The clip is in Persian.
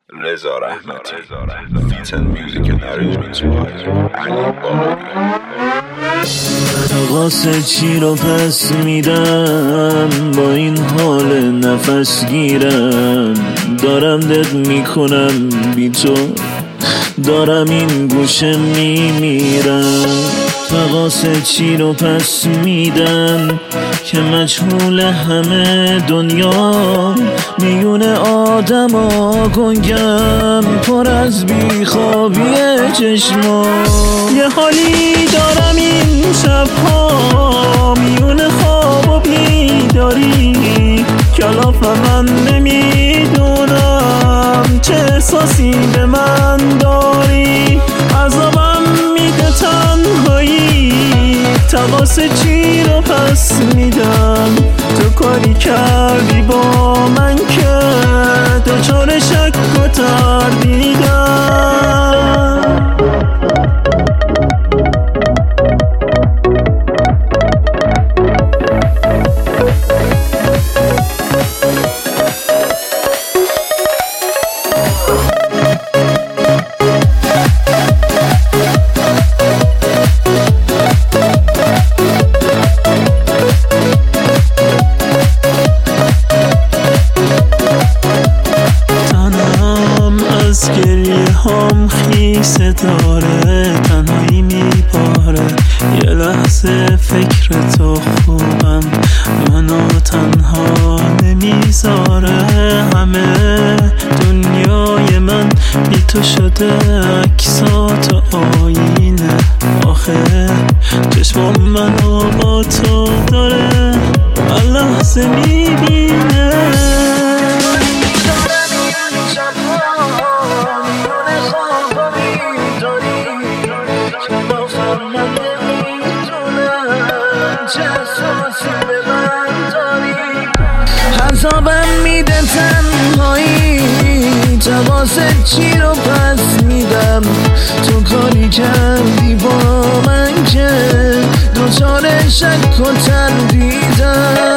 رضا رحمتی. Beats and music and arrangements by علی باقری. واسه چی رو پس میدم با این حال نفس گیرم، دارم دد میکنم بی تو، دارم این گوشه میمیرم. واسه چی رو پس میدم که مجهول همه دنیا، میون آدم ها گنگم پر از بیخوابی چشما. یه حالی دارم این شبها میون خواب و بیداری، کلاف من نمیدونم چه احساسی به من داری. عذابم میده تنهایی، واسه چی رو پس میدم؟ تو کاری کردی با من که دچار شک و تردیدم. از گریه هم خیسه داره، تنهایی میپاره. یه لحظه فکر تو خوبم، منو تنها نمیذاره. همه دنیای من بی تو شده، عکسات و آینه. آخه چشمام منو با تو داره، هر لحظه میبینه. عذابم میده تنهایی، واسه چی رو پس میدم؟ تو کاری کردی با من که دچار شک و تردیدم.